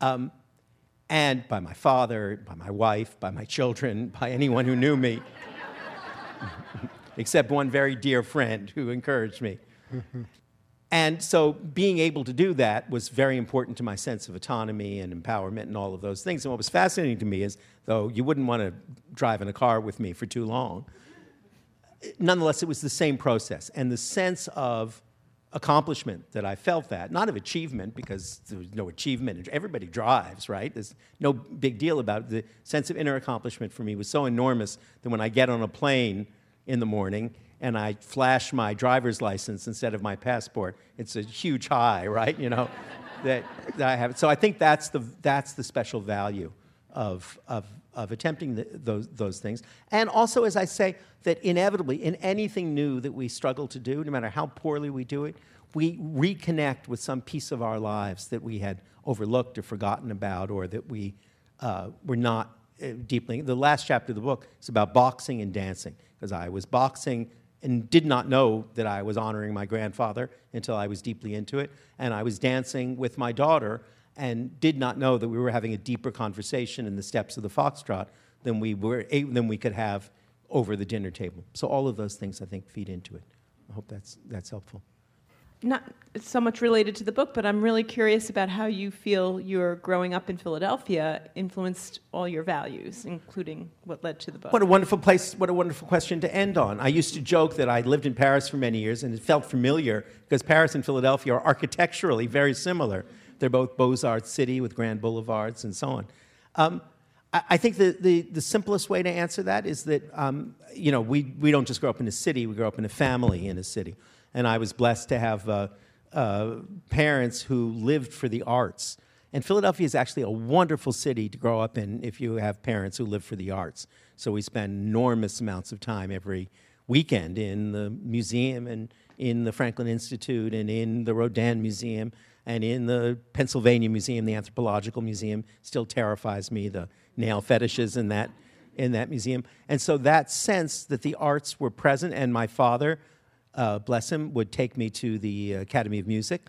And by my father, by my wife, by my children, by anyone who knew me, except one very dear friend who encouraged me. And so being able to do that was very important to my sense of autonomy and empowerment and all of those things. And what was fascinating to me is, though you wouldn't want to drive in a car with me for too long, nonetheless, it was the same process. And the sense of accomplishment that I felt that, not of achievement, because there was no achievement. Everybody drives, right? There's no big deal about it. The sense of inner accomplishment for me was so enormous that when I get on a plane in the morning and I flash my driver's license instead of my passport, it's a huge high, right? that I have. So I think that's the special value of attempting those things. And also, as I say, that inevitably, in anything new that we struggle to do, no matter how poorly we do it, we reconnect with some piece of our lives that we had overlooked or forgotten about, or that we were not deeply. The last chapter of the book is about boxing and dancing, because I was boxing and did not know that I was honoring my grandfather until I was deeply into it. And I was dancing with my daughter and did not know that we were having a deeper conversation in the steps of the foxtrot than we could have over the dinner table. So all of those things, I think, feed into it. I hope that's helpful. Not so much related to the book, but I'm really curious about how you feel your growing up in Philadelphia influenced all your values, including what led to the book. What a wonderful place, what a wonderful question to end on. I used to joke that I lived in Paris for many years, and it felt familiar because Paris and Philadelphia are architecturally very similar. They're both Beaux-Arts city with grand boulevards and so on. I think the simplest way to answer that is that we don't just grow up in a city, we grow up in a family in a city. And I was blessed to have parents who lived for the arts. And Philadelphia is actually a wonderful city to grow up in if you have parents who live for the arts. So we spend enormous amounts of time every weekend in the museum and in the Franklin Institute and in the Rodin Museum and in the Pennsylvania Museum. The Anthropological Museum still terrifies me, the nail fetishes in that museum. And so that sense that the arts were present, and my father, bless him, would take me to the Academy of Music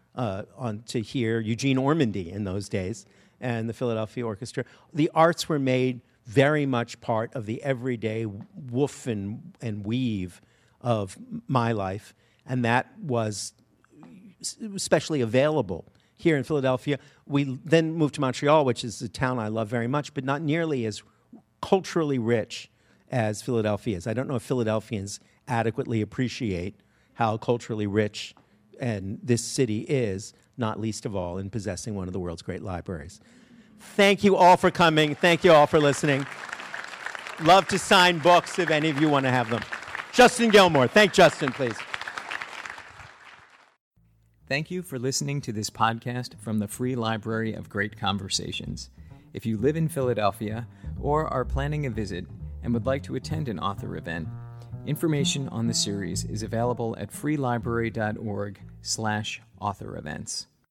to hear Eugene Ormandy in those days and the Philadelphia Orchestra. The arts were made very much part of the everyday woof and weave of my life, and that was especially available here in Philadelphia. We then moved to Montreal, which is a town I love very much, but not nearly as culturally rich as Philadelphia is. I don't know if Philadelphians adequately appreciate how culturally rich and this city is, not least of all in possessing one of the world's great libraries. Thank you all for coming. Thank you all for listening. Love to sign books if any of you want to have them. Justin Gilmore. Thank Justin, please. Thank you for listening to this podcast from the Free Library of Great Conversations. If you live in Philadelphia or are planning a visit and would like to attend an author event, information on the series is available at freelibrary.org/author events.